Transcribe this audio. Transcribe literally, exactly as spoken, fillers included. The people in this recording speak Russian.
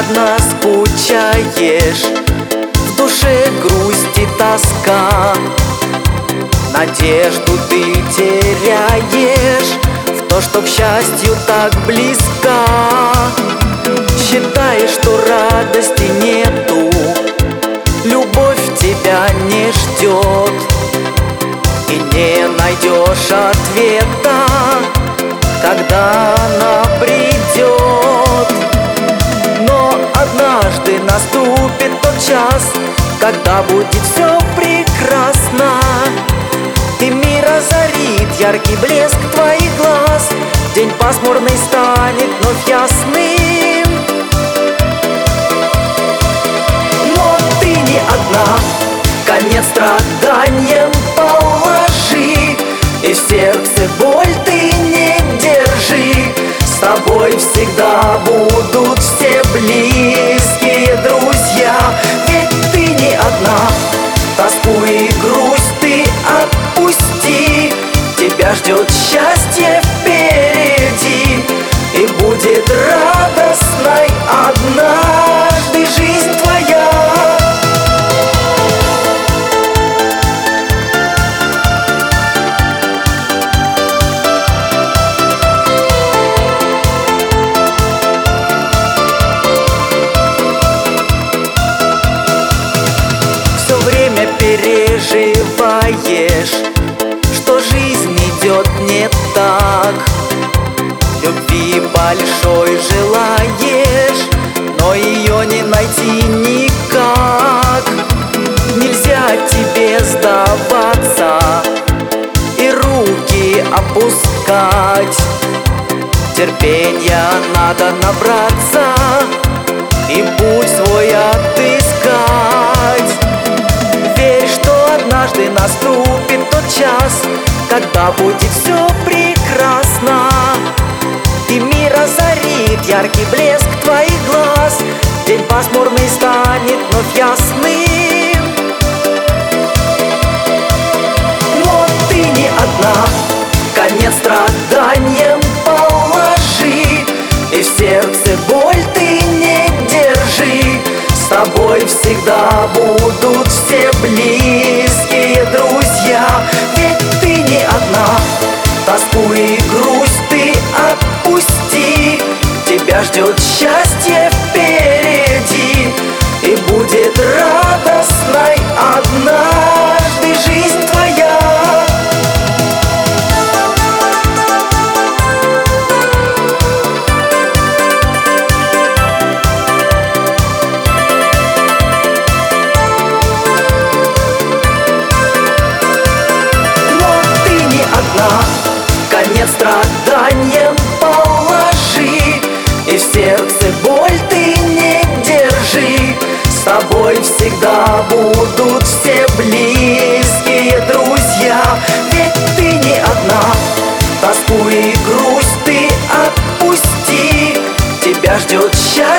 одна скучаешь, в душе грусть и тоска. Надежду ты теряешь в то, что к счастью так близка. Считаешь, что радости нету, любовь тебя не ждет, и не найдешь ответа, когда она придет. Но однажды наступит тот час, когда будет все прекрасно, и мир озарит яркий блеск твоих глаз. День пасмурный станет вновь ясным, но ты не одна. Конец страданиям положи, и в сердце боль ты не держи. С тобой всегда будут все близкие друзья, ведь ты не одна. Тоску и грусть ты отпусти, тебя ждет счастье впереди, и будет радостной однажды жизнь твоя. Все время переживаешь, что жизнь идет не так. Любви большой желаешь, но ее не найти никак. Нельзя тебе сдаваться и руки опускать. Терпенья надо набраться и путь свой отыскать. Верь, что однажды наступит тот час, когда будет все прекрасно, и мир озарит яркий блеск твоих глаз. День пасмурный станет вновь ясным, но ты не одна. Конец страданиям положи, и в сердце боль ты не держи. С тобой всегда будут все близкие друзья, ведь ты не одна. Тоску и грусть ты отпусти, тебя ждет счастье впереди, и будет радостной однажды жизнь твоя. Конец страданиям положи, и в сердце боль ты не держи. С тобой всегда будут все близкие друзья, ведь ты не одна. Тоску и грусть ты отпусти, тебя ждет счастье